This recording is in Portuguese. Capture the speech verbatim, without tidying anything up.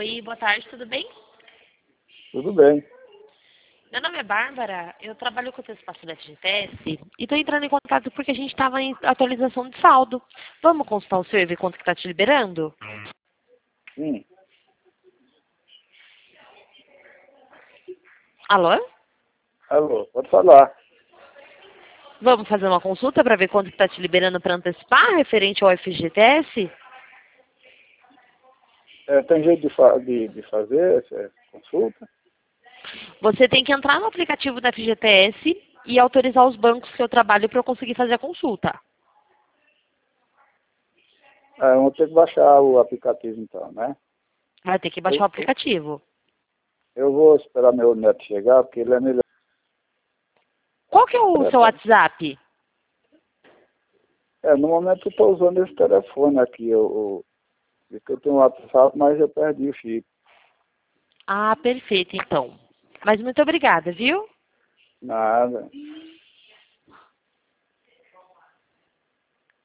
Oi, boa tarde, tudo bem? Tudo bem. Meu nome é Bárbara, eu trabalho com o espaço da F G T S e estou entrando em contato porque a gente estava em atualização de saldo. Vamos consultar o seu e ver quanto que está te liberando? Hum, Alô? alô, pode falar. Vamos fazer uma consulta para ver quanto que está te liberando para antecipar referente ao F G T S? É, tem jeito de, fa de, de fazer essa consulta? Você tem que entrar no aplicativo da F G T S e autorizar os bancos que eu trabalho para eu conseguir fazer a consulta. Ah, eu vou ter que baixar o aplicativo então, né? Vai ter que baixar o Eu, aplicativo. eu vou esperar meu neto chegar, porque ele é melhor. Qual que é o seu WhatsApp? É, no momento eu estou usando esse telefone aqui. Eu, eu, eu tenho um WhatsApp, mas eu perdi o chip. Ah, perfeito, então. Mas muito obrigada, viu? Nada.